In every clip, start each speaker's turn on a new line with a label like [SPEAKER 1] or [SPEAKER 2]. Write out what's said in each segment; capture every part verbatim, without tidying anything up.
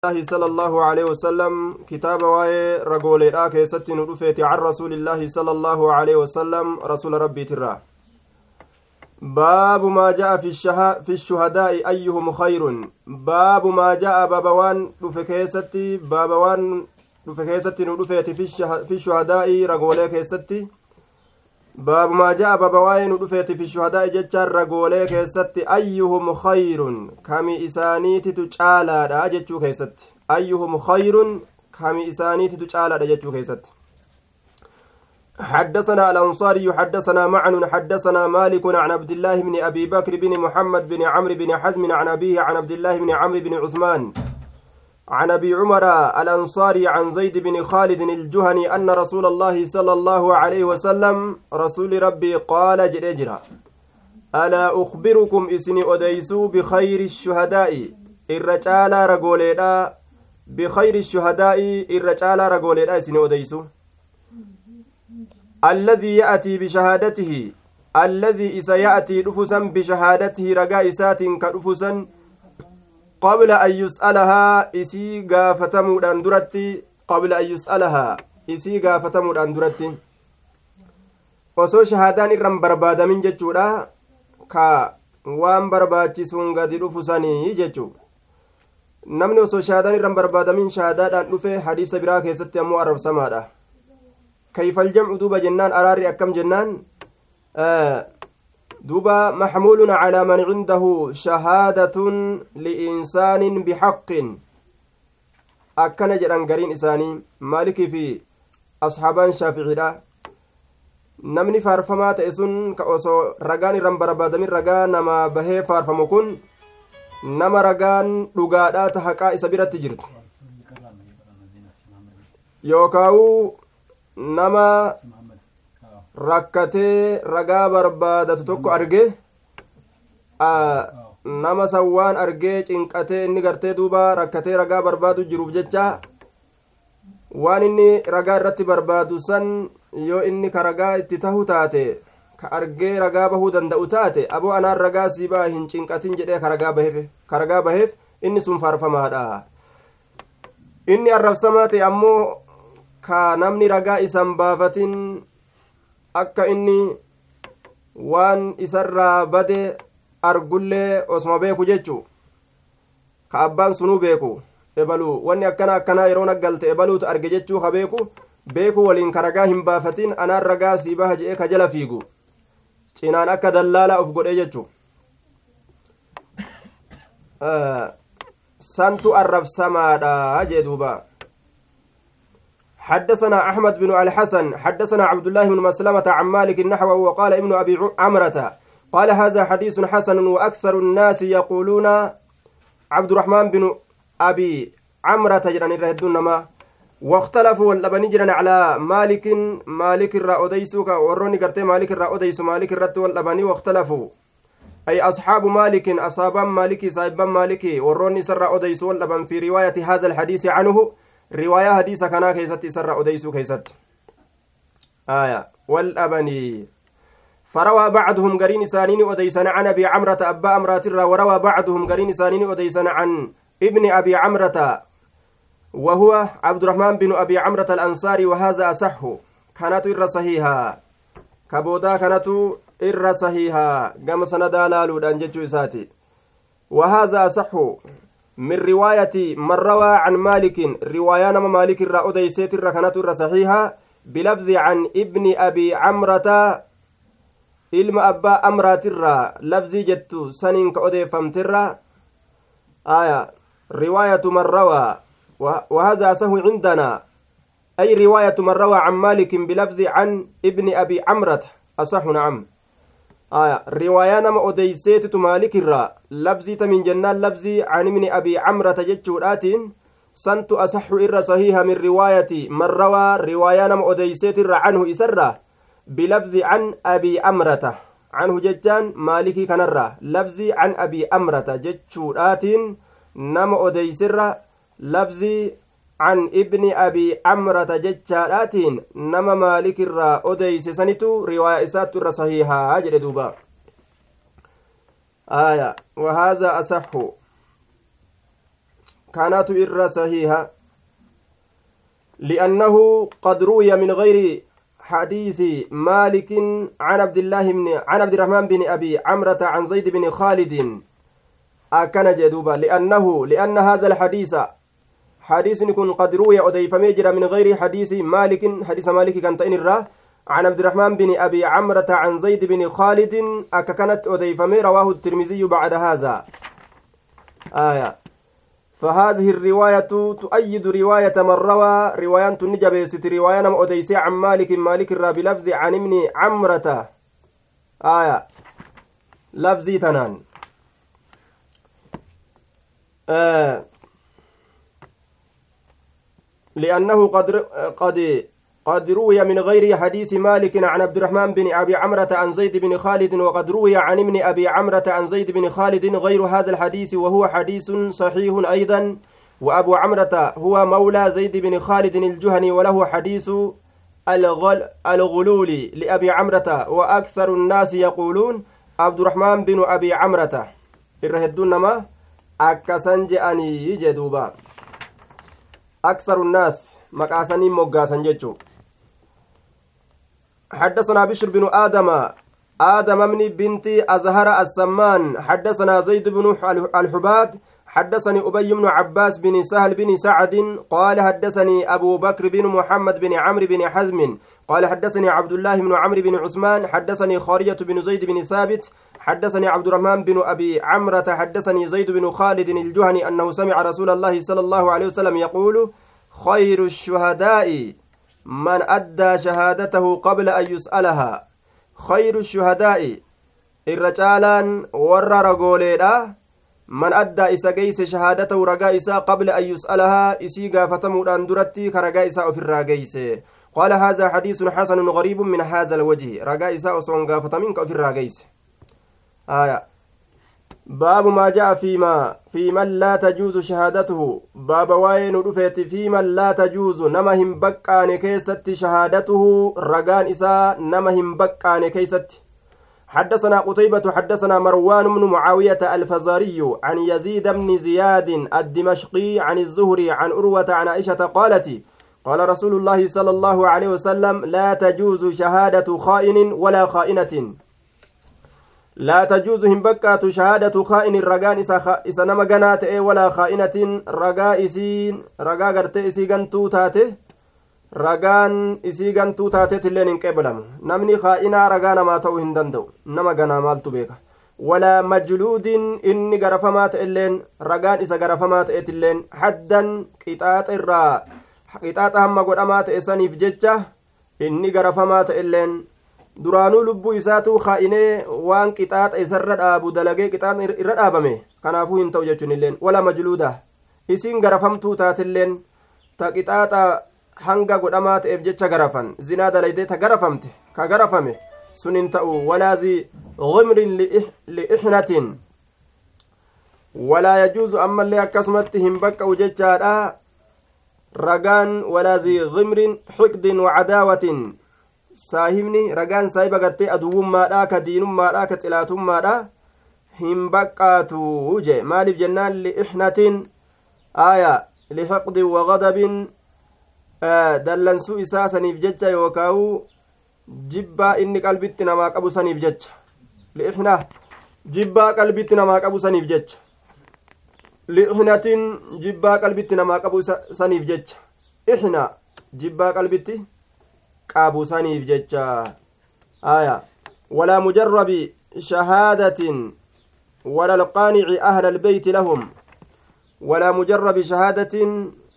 [SPEAKER 1] الله صلى الله عليه وسلم كتاب واي رجولي راكي ستين ودفيتي عن رسول الله صلى الله عليه وسلم رسول ربي ترى باب ما جاء في الشها في الشهداء أيهم خير باب ما جاء بابوان دفكيستي بابوان دفكيستي ودفيتي في الشه في الشهداء رجولي كيستي باب ما جاء بابوان دفيتي في الشهداء جتشار رجولي كيستي أيهم خير كمي إسانيتي تجعلا دا جتشو كيستي أيهم خير كمي إسانيتي تجعلا دا جتشو كيستي حدثنا الأنصاري حدثنا معن حدثنا مالك عن عبد الله بن أبي بكر بن محمد بن عمرو بن حزم عن أبيه عن عبد الله بن عمرو بن عثمان عن أبي عمر الأنصاري عن زيد بن خالد الجهني أن رسول الله صلى الله عليه وسلم رسول ربي قال جرجرا ألا أخبركم إسني أديسو بخير الشهداء الرجال رجوليدا بخير الشهداء الرجال رجوليدا إسني أديسو الذي يأتي بشهادته الذي إذا يأتي رفسا بشهادته رجائسات كرفسا قبل أن يسألها إسي غافتمو داندرتي قبل أن يسألها إسي غافتمو داندرتي osoo shahaadaan irran barbaadamin jechuudha ka waan barbaachisuun gadi dhufusanii jechuu namni osoo shahaadaan irran barbaadamin shahaadaadhaan dhufe hadiisa biraa keessatti ammoo arrabsamaadha kayfal jam'u duuba jennaan araarri akkam jennaan دوبا محمول على من عنده شهادة لإنسان بحق أكن جران قرين إساني مالكي في أصحابان شافعي لا نمني فارفما تأسن كأسو رقاني رمبربادمين رقان نما بهي فارفمكن نما رقان رقادا تحقا إسابيرة تجرد يوكاو نما rakkatee ragaa barbaadatu tokko arge nama sawwaan argee cinqatee inni gartee duuba rakkatee ragaa barbaadu jiruuf jecha waan inni ragaa irratti barbaadu san yoo inni ka ragaa itti tahu taate ka argee ragaa bahuu danda'u taate aboo anaan ragaa siibaa hin cinqatin jedhee ka ragaa baheef ka ragaa baheef inni sun faarfamaadha inni arrabsamaa ta'e ammoo ka namni ragaa isan baafatin akka inni waan isarraa bade argullee osuma beeku jechuu ka abbaan sunuu beeku ebaluu wanni akkana akkanaa yeroo naggalte ebaluutu arge jechuu ka beeku beeku waliin ka ragaa hin baafatin anaan ragaa sii baha je'ee ka jala fiigu cinaan akka dallaalaa uf godhee jechuu santu arrabsamaadha jee duuba حدثنا أحمد بن الحسن حدثنا عبد الله بن مسلمة عن مالك نحوه وقال ابن أبي عمرة قال هذا حديث حسن وأكثر الناس يقولون عبد الرحمن بن أبي عمرة جران الرهدون ما واختلفوا واللبن جران على مالك مالك الرأوديسوك وروني قرتي مالك الرأوديس مالك الرت واللبن واختلفوا أي أصحاب مالك أصابا مالك صاحبا مالك وروني سر أوديس واللبن في رواية هذا الحديث عنه رواية حديثة كنا كيست سر أديسو كيست آية والأبني فروى بعضهم قرين سانين أديسان عن أبي عمرة أبا أمرات الرا وروى بعضهم قرين سانين أديسان عن ابن أبي عمرة وهو عبد الرحمن بن أبي عمرة الأنصاري وهذا أصح كانت إر صحيحة كبودا كانت إر صحيحة قام سندا لالو دانجتو إساتي وهذا أصح من رواية من روى عن مالك رواية نما مالك الرأودي سيت الركنات الرصحيحة بلفظ عن ابن أبي عمرة علم أبا أمرات الرا لفظ جت سنين كأودي فمترا آية رواية من روى وهذا سهو عندنا أي رواية من روى عن مالك بلفظ عن ابن أبي عمرة أصح نعم آية رواية نما أديسيت مالك الرا لفظي تمن جنان لفظي عن من أبي عمرة جتشورات سنت أصح إر صحيحة من رواية من روى رواية نما أديسيت الرا عنه إسرة بلفظ عن أبي عمرة عنه جتان مالكي كنرة لفظي عن أبي عمرة جتشورات نما أديسر لفظي عن ابن أبي عمرة جتشارات نما مالك الرا أديس سنتو رواية إسات الرا صحيحة أجل دوبا آية وهذا أصح كانت إر صحيحة لأنه قد روي من غير حديث مالك عن عبد الله بن عن عبد الرحمن بن أبي عمرة عن زيد بن خالد أكن جدوبا لأنه لأن هذا الحديث حديث يكون قد روي أديف ميجر من غير حديث مالك حديث مالك كان تئن عن عبد الرحمن بن أبي عمرة عن زيد بن خالد أككنت أديف مي رواه الترمذي بعد هذا آية فهذه الرواية تؤيد رواية من روى رواية نجبست رواية نم أديس عن مالك مالك الرا بلفظ عن ابن عمرة آية لفظي تنان آه لأنه قد قد قد روي من غير حديث مالك عن عبد الرحمن بن أبي عمرة عن زيد بن خالد وقد روي عن ابن أبي عمرة عن زيد بن خالد غير هذا الحديث وهو حديث صحيح أيضا وأبو عمرة هو مولى زيد بن خالد الجهني وله حديث الغل الغلول لأبي عمرة وأكثر الناس يقولون عبد الرحمن بن أبي عمرة الرهدون ما أكسنج أني يجدوبا أكثر الناس مقاسني مقاسن جتشو حدثنا بشر بن آدم آدم من بنت أزهر السمان حدثنا زيد بن الحباب حدثني أبي بن عباس بن سهل بن سعد قال حدثني أبو بكر بن محمد بن عمرو بن حزم قال حدثني عبد الله بن عمرو بن عثمان حدثني خارجة بن زيد بن ثابت حدثني عبد الرحمن بن أبي عمرة حدثني زيد بن خالد الجهني أنه سمع رسول الله صلى الله عليه وسلم يقول خير الشهداء من أدى شهادته قبل أن يسألها خير الشهداء الرجالان ورر رجوليدا من أدى إسا جيس شهادته رجاء إسا قبل أن يسألها إسي قافتمود أن درتي كرجاء إسا في الراجيس قال هذا حديث حسن غريب من هذا الوجه رجاء إسا أصون قافتمين في الراجيس آية باب ما جاء فيما في من لا تجوز شهادته باب وين رفيت في من لا تجوز نمهم بقان كيست شهادته رجان إسا نمهم بقان كيست حدثنا قتيبة حدثنا مروان بن معاوية الفزاري عن يزيد بن زياد الدمشقي عن الزهري عن أروة عن عائشة قالت قال رسول الله صلى الله عليه وسلم لا تجوز شهادة خائن ولا خائنة لا تجوز هم بكات شهادة خائن الرجان إسا نما جنات ولا خائنة رجاء إسين رجاء قرت إسي جنتو تاته ragaan isii gantuu taateetilleen hin qeebalamu namni kaa'inaa ragaa namaa ta'uu hin danda'u nama ganaa maaltu beeka walaa majluudin inni garafamaa ta'elleen ragaan isa garafamaa ta'etilleen haddan qixaaxa irraa qixaaxa hamma godhamaa ta'e saniif jecha inni garafamaa ta'elleen duraanuu lubbuu isaatu kaa'inee waan qixaaxa isarra dhaabu dalagee qixaaxa irra dhaabame kanaafuu hin ta'u jechuun illeen walaa majluuda isiin garafamtuu taatilleen ta qixaaxa hanga godhamaa ta'eef jecha garafan zinaa dalaydee ta garafamte ka garafame sun hin ta'u walaa zi ghimrin li'ixnatin walaa yajuuzu ammallee akkasumatti hin baqqa'u jechaadha ragaan walaa zi ghimrin xiqdin wacadaawatin saahibni ragaan saahiba gartee aduwwummaadha ka diinummaadha ka xilaatummaadha hin baqqaatu je maaliif jennaan li'ixnatin aaya lixiqdin wagadabin dallansuu isaa saniif jecha yookaawu jibbaa inni qalbitti namaa qabu saniif jecha li'ixna jibbaa qalbitti namaa qabu saniif jecha li'ixnatin jibbaa qalbitti namaa qabu saniif jecha ixna jibbaa qalbitti qabu saniif jecha aya walaa mujarrabi shahaadatin wala alqaanici ahla albeyti lahum walaa mujarrabi shahaadatin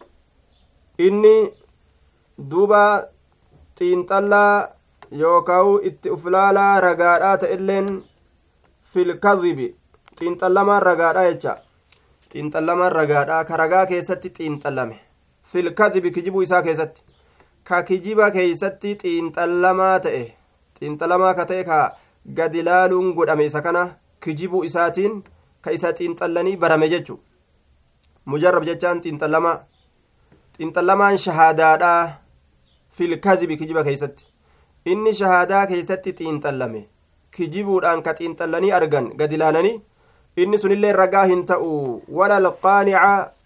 [SPEAKER 1] inni duuba xiinxallaa yookaawu itti uflaalaa ragaadhaa ta'elleen filkazibi xiinxallamaan ragaadhaa jecha xiinxallamaan ragaadhaa ka ragaa keessatti xiinxallame filkazibi kijibuu isaa keessatti ka kijiba keessatti xiinxallamaa ta'e xiinxallamaa ka ta'e ka gadi laaluun godhame isa kana kijibuu isaatiin ka isa xiinxallanii barame jechu mujarrab jechaan xiinxallamaa xiinxallamaan shahaadaadhaa filkazibi kijiba keeysatti inni shahaadaa keeysatti xiinxallame kijibuudhaan ka xiinxallanii argan gadi laalanii inni sunillee ragaa hin ta'u wala alqaanica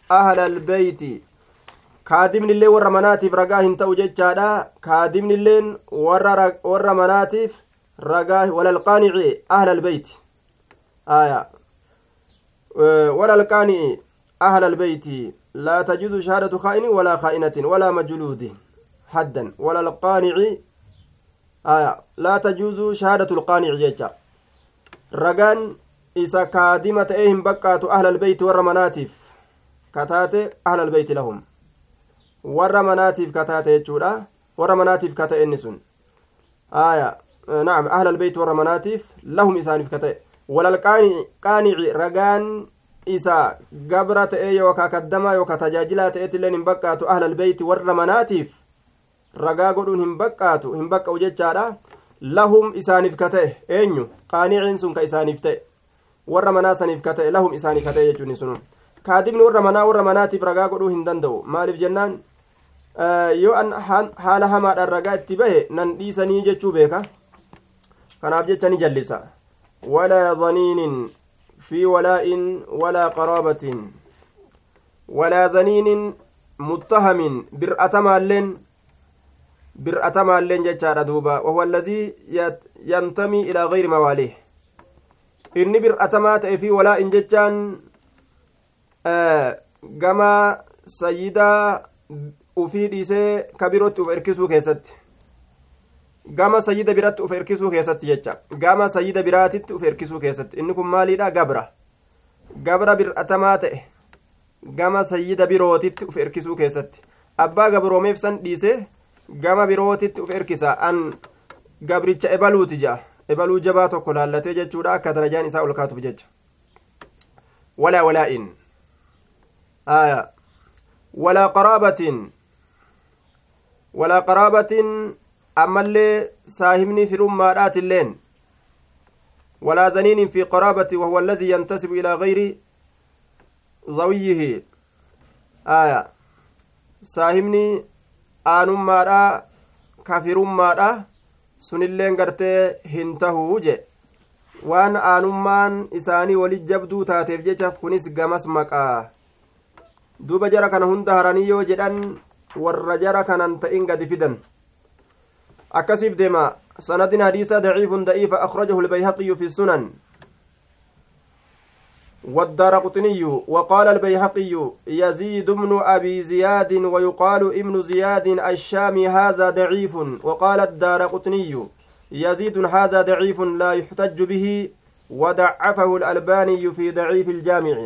[SPEAKER 1] أهل البيت kaadimni illee warra manaatiif ragaa hin ta'u jechaadha kaadimni illeen warra warra manaatiif ragaa walalqaanici ahla albeyti aya walalqaanici ahla albeyti laa tajuuzu shahaadatu kaa'inin walaa kaa'inatin walaa majluudi haddan walalqaanici aya laa tajuuzu shahaadatu lqaanici jecha ragaan isa kaadima ta'ee hin baqqaatu ahla albeyti warra manaatiif kataate ahla albeyti lahum warra manaatiif kataate jechuudha warra manaatiif katae inni sun aya naam ahla albayt warra manaatiif lahum isaaniif katae walal qaanici ragaan isa gabra ta'e yookaa kaddamaa yookaa tajaajilaa ta'eetilleen hin baqqaatu ahla albayti warra manaatiif ragaa godhuun hin baqqaatu hin baqqa'u jechaadha lahum isaaniif katae eenyu qaaniciin sun ka isaaniif ta'e warra manaa saniif katae lahum isaaniif katae jechuun sun kaadibni warra manaa warra manaatiif ragaa godhuu hin danda'u maaliif jennaan yoo an haala hamaadhaan ragaa itti bahe nan dhiisanii jechuu beeka kanaaf jecha ni jallisa walaa dhaniinin fi walaa'in walaa qaraabatin walaa dhaniinin muttahamin bir'atamaalleen bir'atamaalleen jechaadha duuba wahuwa allazii yantamii ilaa gayri mawaalih inni bir'atamaa ta'e fi walaa'in jechaan gama sayyidaa ufii dhiisee ka birootti uf erkisuu keessatti gama sayyida biratti uf erkisuu keessatti jecha gama sayyida biraatitti uf erkisuu keessatti inni kun maaliidha gabra gabra bir'atamaa ta'e gama sayyida birootitti uf erkisuu keessatti abbaa gabroomeef san dhiisee gama birootitti uf erkisa an gabricha ebaluuti ja'a ebaluu jabaa tokko laallatee jechuudha akka darajaan isaa ol kaatuuf jecha walaa walaa'in aya walaa qaraabatin walaa qaraabatin ammallee saahibni firummaadhaatilleen walaa dhaniinin fi qaraabati wahuwa allazii yantasibu ilaa gayri zawiyyihi aya saahibni aanummaadha kafirummaadha sunilleen gartee hin tahuu je waan aanummaan isaanii walit jabduu taateef jecha kunis gamas maqaa duuba jara kana hunda haranii yoo jedhan warra jara kanan ta'in gadi fidan akkasiif deema sanadin hadiisa daciifun da'iifa akhrajahu albayhaqiyu fi sunan والدارقطني وقال البيهقي يزيد بن أبي زياد ويقال ابن زياد الشامي هذا ضعيف وقال الدارقطني يزيد هذا ضعيف لا يحتج به وضعفه الألباني في ضعيف الجامع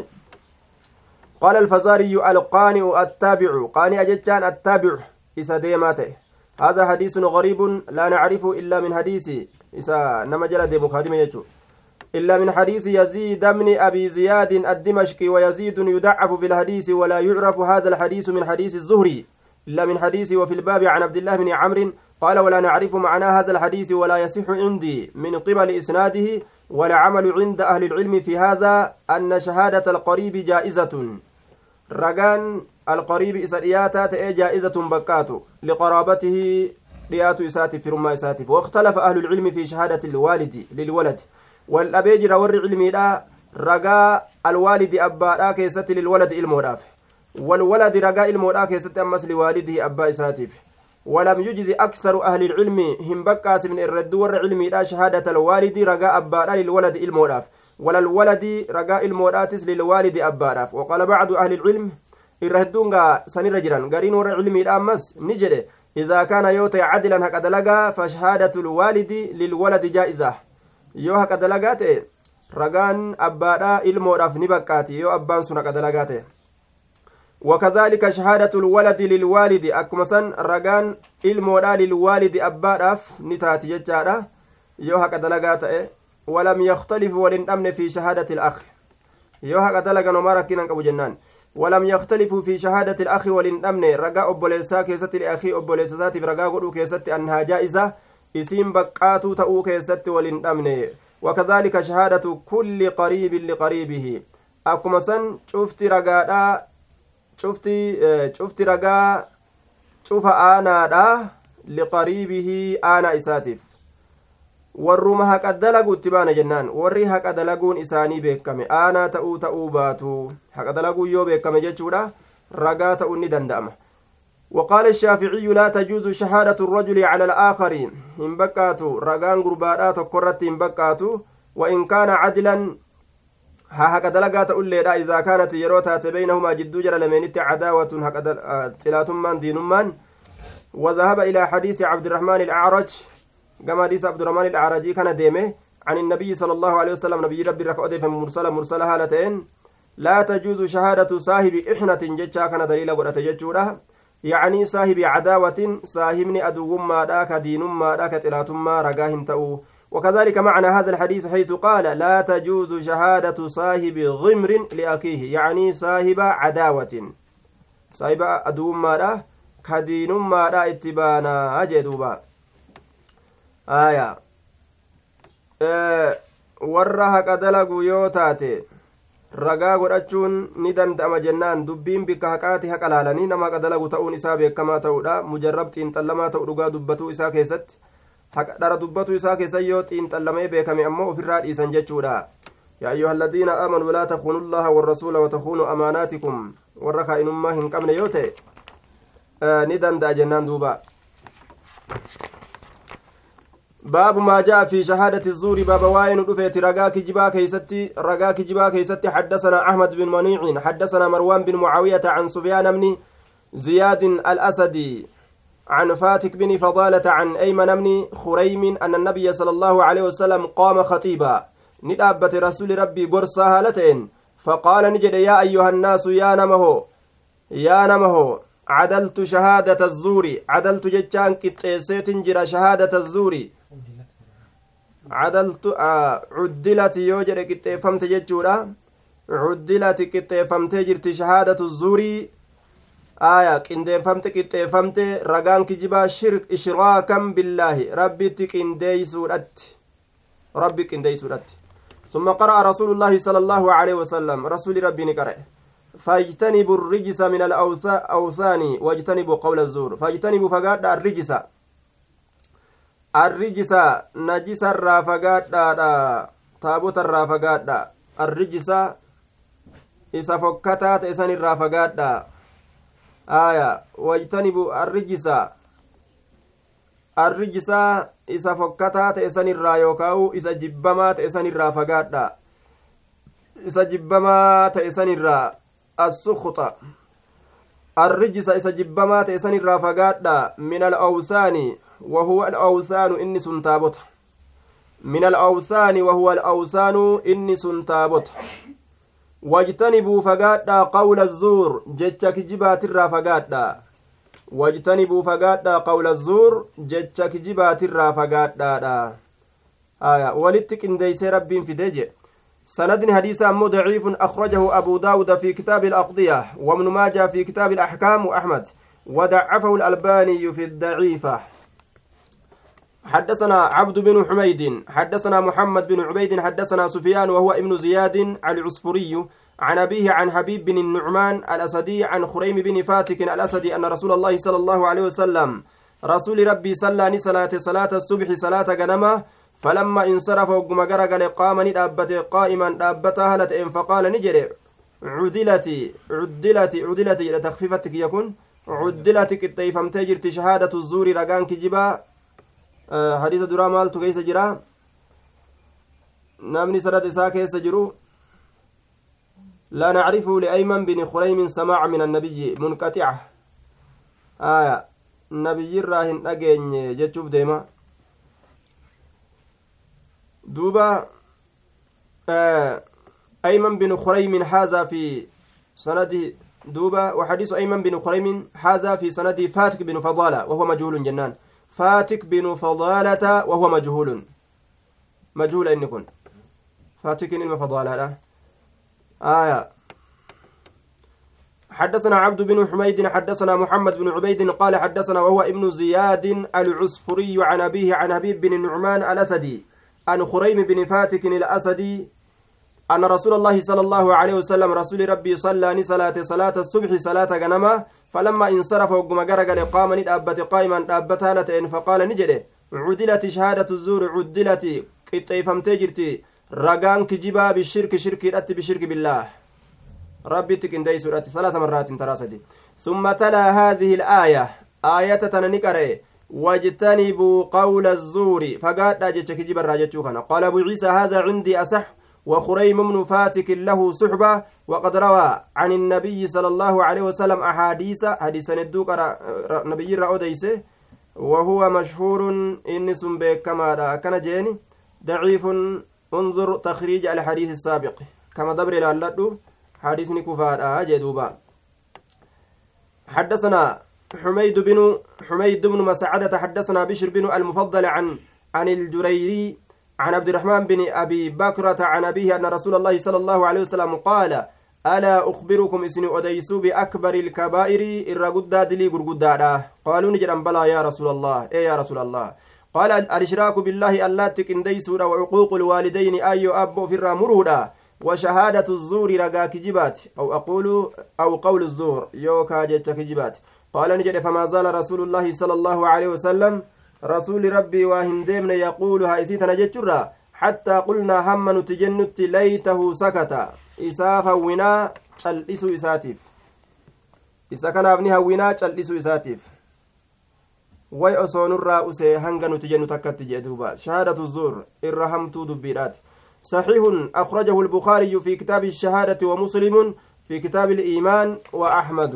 [SPEAKER 1] قال الفزاري القانئ التابع قانئ أجتان التابع إسا ديماته هذا حديث غريب لا نعرفه إلا من حديث إسا نمجل دي مخادمة يجو إلا من حديث يزيد بن أبي زياد الدمشقي ويزيد يدعف في الحديث ولا يعرف هذا الحديث من حديث الزهري إلا من حديث وفي الباب عن عبد الله بن عمرو قال ولا نعرف معنى هذا الحديث ولا يصح عندي من قبل إسناده ولا عمل عند أهل العلم في هذا أن شهادة القريب جائزة رجان القريب إسرياتات جائزة بكاتو لقرابته ريات إساتي في رما إساتي واختلف أهل العلم في شهادة الوالد للولد والأبيجر ور علمي لا رجاء الوالد أبا كيست للولد الموراف والولد رجاء الموراف كيست أمس لوالده أبا إساتيف ولم يجز أكثر أهل العلم هم بكاس من الرد ور علمي لا شهادة الوالد رجاء أبا للولد الموراف ولا الولد رجاء الموراتس للوالد أبا وقال بعض أهل العلم الردونغا سنير جيران غارين ور علمي لا أمس نجري إذا كان يوتي عدلا هكذا لقى فشهادة الوالد للولد جائزة yoo haqa dalagaa ta'e ragaan abbaadhaa ilmoodhaaf ni bakkaati yoo abbaan sun haqa dalagaa ta'e wakadhalika shahaadatu lwaladi lilwaalidi akkuma san ragaan ilmoodhaa lilwaalidi abbaadhaaf ni taati jechaadha yoo haqa dalagaa ta'e walam yakhtalifu walin dhabne fi shahaadati lakh yoo haqa dalagan homaa rakkinan qabu jennaan ولم يختلفوا في شهادة الأخ ولندمن رجاء أبوليسا كيست لأخي أبوليساتي رجاء قدو كيست أنها جائزة isiin baqqaatuu ta'uu keessatti waliin dhabne wakadhalika shahaadatu kulli qariibin liqariibihi akkuma san cufti ragaadha cufti cufti ragaa cufa aanaadha liqariibihi aana isaatiif warruma haqa dalagu itti baana jennaan warri haqa dalaguun isaanii beekame aanaa ta'uu ta'uu baatu haqa dalaguu yoo beekame jechuudha ragaa ta'uu ni danda'ama. وقال الشافعي لا تجوز شهادة الرجل على الآخر إن بكاتو رغان غربادا تكرت إن بكاتو وإن كان عدلا ها هكذا لقات أولي إذا كانت يروتا بينهما جدو جرى لمن عداوة هكذا تلاتمان دينمان. وذهب إلى حديث عبد الرحمن الأعرج كما حديث عبد الرحمن الأعرجي كان ديمه عن النبي صلى الله عليه وسلم نبي ربي ركعته في مرسلة مرسلة هالتين لا تجوز شهادة صاحب إحنة جتشا كان دليل قد تججورها يعني صاحب عداوة صاحبني أدوم ما داك دين ما داك تلاتم ما رقاهم تأو. وكذلك معنى هذا الحديث حيث قال لا تجوز شهادة صاحب غمر لأخيه يعني صاحب عداوة صاحب أدوم ما داك كدين ما دا اتبانا أجدوبا آية أه ورها كدلقو يوتاتي ragaa godhachuun ni danda'ama jennaan dubbiin bikka haqaati haqa laalanii nama qadalagu ta'uun isaa beekamaa ta'uudha mujarrab xiinxallamaa ta'u dhugaa dubbatuu isaa keessatti haqa dhara dubbatuu isaa keessa yoo xiinxallamee beekame ammoo ofirraa dhiisan jechuudha. yaa ayyuha alladhiina aamanuu laa takuunu llaha warrasuula watakuunu amaanaatikum warra kaa'inummaa hin qabne yoo ta'e ni danda'a jennaan duuba. باب ما جاء في شهادة الزور باب واين رفيت رقا كجبا كيستي رقا كجبا كيستي حدثنا أحمد بن منيع حدثنا مروان بن معاوية عن سفيان بن زياد الأسدي عن فاتك بن فضالة عن أيمن بن خريم أن النبي صلى الله عليه وسلم قام خطيبا ندابة رسول ربي قرصا هالتين فقال نجد يا أيها الناس يا نمه يا نمه عدلت شهادة الزور عدلت جتان كتيسيت جرى شهادة الزور عدلت آه عدلت يوجد كتيفمت جتورا عدلت كتيفمت جرت شهادة الزور آية كتيفمت كتيفمت رقان كجبا شرك إشراكا بالله ربي تكندي سورت ربي كندي سورت. ثم قرأ رسول الله صلى الله عليه وسلم رسول ربي نقرأ فاجتنبوا الرجس من الأوثان واجتنبوا قول الزور فاجتنبوا فقاد الرجس الرجس نجس الرافقاد تابوت الرافقاد الرجس إسا فكتات إسان الرافقاد آية واجتنبوا الرجس الرجس إسا فكتات إسان الرايوكاو إسا جبمات إسان الرافقاد إسا جبمات إسان الرافقاد السخط الرجس إسا جبمات إسان الرافقات من الأوثان وهو الأوثان إني سنتابت من الأوثان وهو الأوثان إني سنتابت واجتنبوا فقات قول الزور جتشك جبات الرافقات واجتنبوا فقات قول الزور جتشك جبات الرافقات آية ولتك إن ديس رب في دجي سند حديث أمو ضعيف أخرجه أبو داود في كتاب الأقضية وابن ماجه في كتاب الأحكام وأحمد وضعفه الألباني في الضعيفة. حدثنا عبد بن حميد حدثنا محمد بن عبيد حدثنا سفيان وهو ابن زياد العصفري عن أبيه عن حبيب بن النعمان الأسدي عن خريم بن فاتك الأسدي أن رسول الله صلى الله عليه وسلم رسول ربي صلى صلاة صلاة الصبح صلاة غنمه فلما انصرف وقم غرغل قام ندابته قائما دابتها هلتين فقال نجري عدلتي عدلتي عدلتي لتخفيفتك يكون عدلتك التيفمت جرت شهادة الزور رقان كجبا آه حديث درا مالتو كيس جرا نامني سرد إساء كيس جرو لا نعرف لأيمن بن خريم سماع من النبي منقطع آية النبي راهن أجين جتشوف ديما دوبا آه أيمن بن خريم حاز في سند دوبا وحديث أيمن بن خريم حاز في سند فاتك بن فضالة وهو مجهول جنان فاتك بن فضالة وهو مجهول مجهول إن يكون فاتك بن فضالة آية. حدثنا عبد بن حميد حدثنا محمد بن عبيد قال حدثنا وهو ابن زياد العصفري عن أبيه عن حبيب بن النعمان الأسدي عن خريم بن فاتك الأسدي أن رسول الله صلى الله عليه وسلم رسول ربي صلى صلاة صلاة الصبح صلاة غنمة فلما انصرف وقم غرغل قام ندابت قائما دابتها لتين فقال نجده عدلت شهادة الزور عدلت قطيفمتي جرتي رقان كجبا بالشرك شرك الأت بشرك بالله ربي تكندي سورة ثلاث مرات تراسدي ثم تلا هذه الآية آية تننكره واجتنبوا قول الزور فقال أجتك كجبا راجتشوخنا قال أبو عيسى هذا عندي أصح وخريم بن فاتك له صحبة وقد روى عن النبي صلى الله عليه وسلم أحاديث حديثا ندوك نبي رأوديسه وهو مشهور إنس بكما كان جيني ضعيف انظر تخريج الحديث السابق كما دبر لالدو حديث نكفار أجدوبا حدثنا حميد بن حميد بن مسعدة حدثنا بشر بن المفضل عن عن الجريري عن عبد الرحمن بن أبي بكرة عن أبيه أن رسول الله صلى الله عليه وسلم قال ألا أخبركم إسني أديسوا بأكبر الكبائر الرقدة دلي قرقدة قالوا نجرا بلى يا رسول الله إيه يا رسول الله قال الإشراك بالله ألا تكنديسوا وعقوق الوالدين أي أبو في الرامرودا وشهادة الزور رقا كجبات أو أقول أو قول الزور يوكا جتك كجبات قال نجد فما زال رسول الله صلى الله عليه وسلم رسول ربي وهندمنا يقولها إسيتنا جتشرا حتى قلنا هم نتجنت ليته سكت إسافا ونا تلئسو إساتيف إسا كان أبنها ونا تلئسو إساتيف وي أصون الرأس هنغ نتجن تكت جدوبا شهادة الزور إرهمت دبيرات صحيح أخرجه البخاري في كتاب الشهادة ومسلم في كتاب الإيمان وأحمد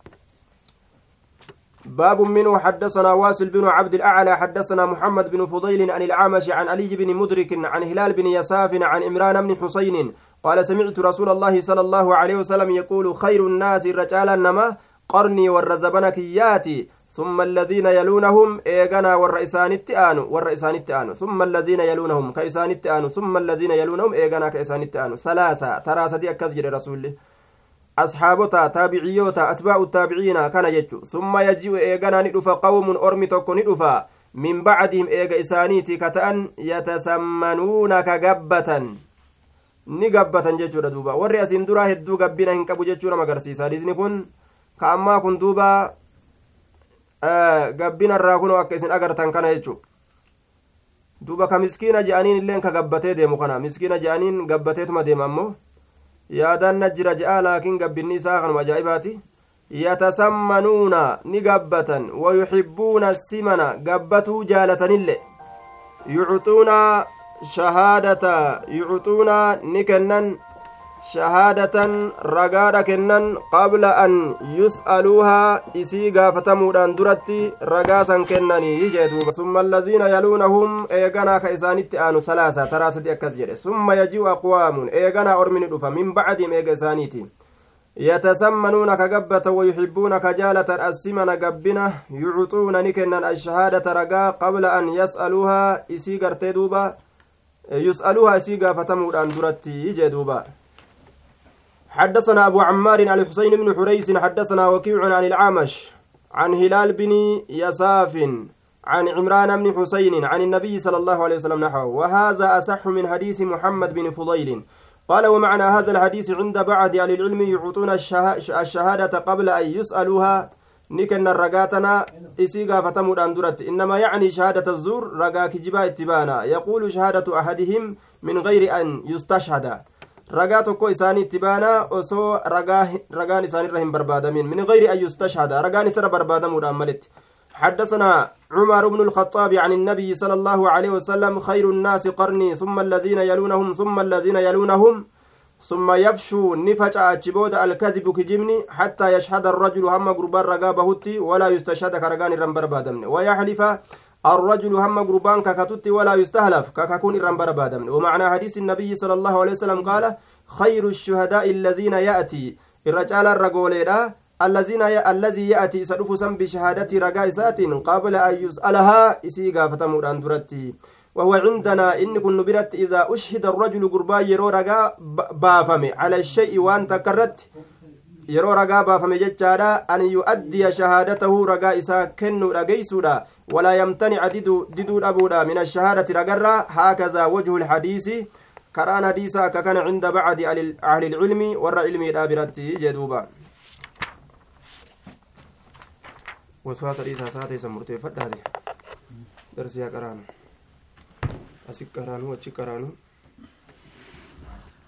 [SPEAKER 1] باب منه حدثنا واسل بن عبد الأعلى حدثنا محمد بن فضيل عن الأعمش عن علي بن مدرك عن هلال بن يساف عن عمران بن حسين قال سمعت رسول الله صلى الله عليه وسلم يقول خير الناس الرجال النما قرني والرزبنكيات ثم الذين يلونهم إيغانا والرئيسان التآن والرئيسان التآن ثم الذين يلونهم كإسان التآن ثم الذين يلونهم إيغانا كإسان التآن ثلاثة تراسة أكسجر رسول الله أصحابتا تابعيوتا أتباع التابعين كان يجو ثم يجيء إيغانا ندفا قوم أرمي توكو ندفا من بعدهم إيغا إسانيتي كتأن يتسمنون كغبة نغبة جيجو دوبا ورّي أسين درا هدو غبنا هنكبو جيجو مغرسيسا ديزني كن كأما كن دوبا gabbina irraa kunoo akka isin agartan kana jechu duuba ka miskiina je'aniin illeen ka gabbatee deemu kana miskiina je'aniin gabbateetuma deema ammoo yaadaan na jira je'a laakiin gabbinni isaa kanuma ajaa'ibaati yatasammanuuna ni gabbatan wayuxibbuuna simana gabbatuu jaalatanille yucuxuuna shahaadata yucuxuuna ni kennan shahaadatan ragaadha kennan qabla an yus'aluuhaa isii gaafatamuudhaan duratti ragaasan kennanii jedhuuba summa allaziina yaluunahum eeganaa ka isaanitti aanu salaasa taraasati akkas jedhe summa yaji'u aqwaamun eeganaa ormini dhufa min bacdihim eega isaaniiti yatasammanuuna ka gabbatan wayuxibbuuna ka jaalatan assimana gabbina yucuxuuna ni kennan ashahaadata ragaa qabla an yas'aluuhaa isii gartee duuba yus'aluuhaa isii gaafatamuudhaan duratti jedhuuba حدثنا أبو عمار عن الحسين بن حريث حدثنا وكيع عن العامش عن هلال بن يساف عن عمران بن حسين عن النبي صلى الله عليه وسلم نحوه وهذا أصح من حديث محمد بن فضيل قال ومعنى هذا الحديث عند بعض أهل العلم يعطون الشهادة قبل أن يسألوها نكن الرقاتنا إسيقا فتمر أندرت إنما يعني شهادة الزور رقا كجبا اتبانا يقول شهادة أحدهم من غير أن يستشهد ragaa tokko isaanii itti baanaa osoo ragaan isaanirra hin barbaadamin min gayri an yustashhada ragaan isarra barbaadamuudhaan malitti حدثنا عمر بن الخطاب عن النبي صلى الله عليه وسلم خير الناس قرني ثم الذين يلونهم ثم الذين يلونهم ثم يفشو نفجع جبود الكذب كجمني حتى يشهد الرجل هم قربان رقابهتي ولا يستشهد كرقان الرنبر بادمن ويحلف الرجل هم قربان ككتت ولا يستهلف كككون الرنبر بادمن ومعنى حديث النبي صلى الله عليه وسلم قال خير الشهداء الذين يأتي الرجال الرجولين الذين ي... الذي يأتي سلف سم بشهادة رقائسات قبل أن يسألها إسيقا فتمر أندرتي وهو عندنا إن كن برت إذا أشهد الرجل قربا يرو رقا بافمي على الشيء وان تكرت يرو رقا بافمي ججارا أن يؤدي شهادته رقائسا كنو رقيسودا ولا يمتنع ددو, ددو أبودا من الشهادة رقرا هكذا وجه الحديث كران حديثا كان عند بعض أهل العلم ورى علمي الآبرتي جدوبا وسوات الإيسا ساتي سمرتي فد هذه درسي قرانو أسيك قرانو وأتشي قرانو